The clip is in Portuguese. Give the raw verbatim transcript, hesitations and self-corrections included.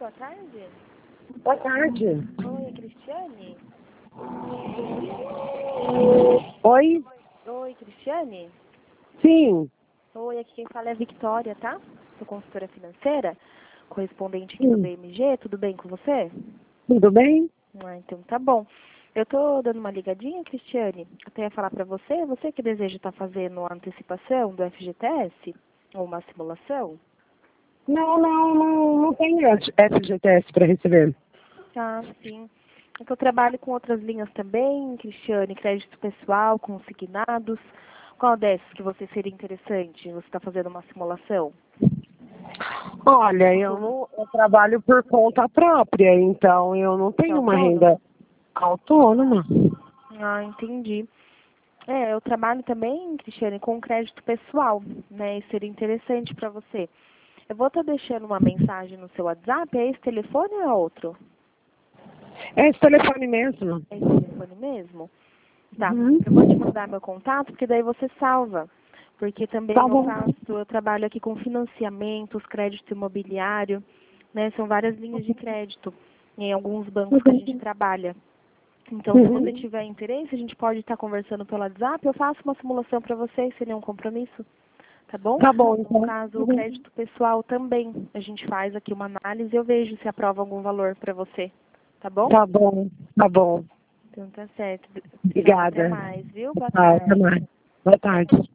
boa tarde. Boa tarde. Oi, é Cristiane? Oi? Oi, Cristiane? Sim. Oi, aqui quem fala é a Victoria, tá? Sou consultora financeira, correspondente aqui do Sim. B M G. Tudo bem com você? Tudo bem? Ah, então tá bom. Eu tô dando uma ligadinha, Cristiane. Eu ia falar pra você, você que deseja estar fazendo a antecipação do F G T S, ou uma simulação? Não, não, não, não tenho F G T S para receber. Ah, sim. É que eu trabalho com outras linhas também, Cristiane, crédito pessoal, consignados. Qual dessas que você seria interessante? Você está fazendo uma simulação? Olha, eu, não, eu trabalho por conta própria, então eu não É tenho uma autônomo? renda autônoma. Ah, entendi. É, eu trabalho também, Cristiane, com crédito pessoal, né? E seria interessante para você. Eu vou estar deixando uma mensagem no seu WhatsApp, é esse telefone ou é outro? É esse telefone mesmo? É esse telefone mesmo? Tá. Uhum. Eu vou te mandar meu contato, porque daí você salva. Porque também Tá eu bom. faço, eu trabalho aqui com financiamentos, crédito imobiliário, né? São várias linhas de crédito em alguns bancos que a gente trabalha. Então, se você Uhum. tiver interesse, a gente pode estar conversando pelo WhatsApp. Eu faço uma simulação para você, sem nenhum compromisso, tá bom? Tá bom, No então. caso, o Uhum. crédito pessoal também. A gente faz aqui uma análise e eu vejo se aprova algum valor para você, tá bom? Tá bom, tá bom. Então, tá certo. Então, até Obrigada. mais, viu? Boa Tá, até tarde. mais. Boa tarde.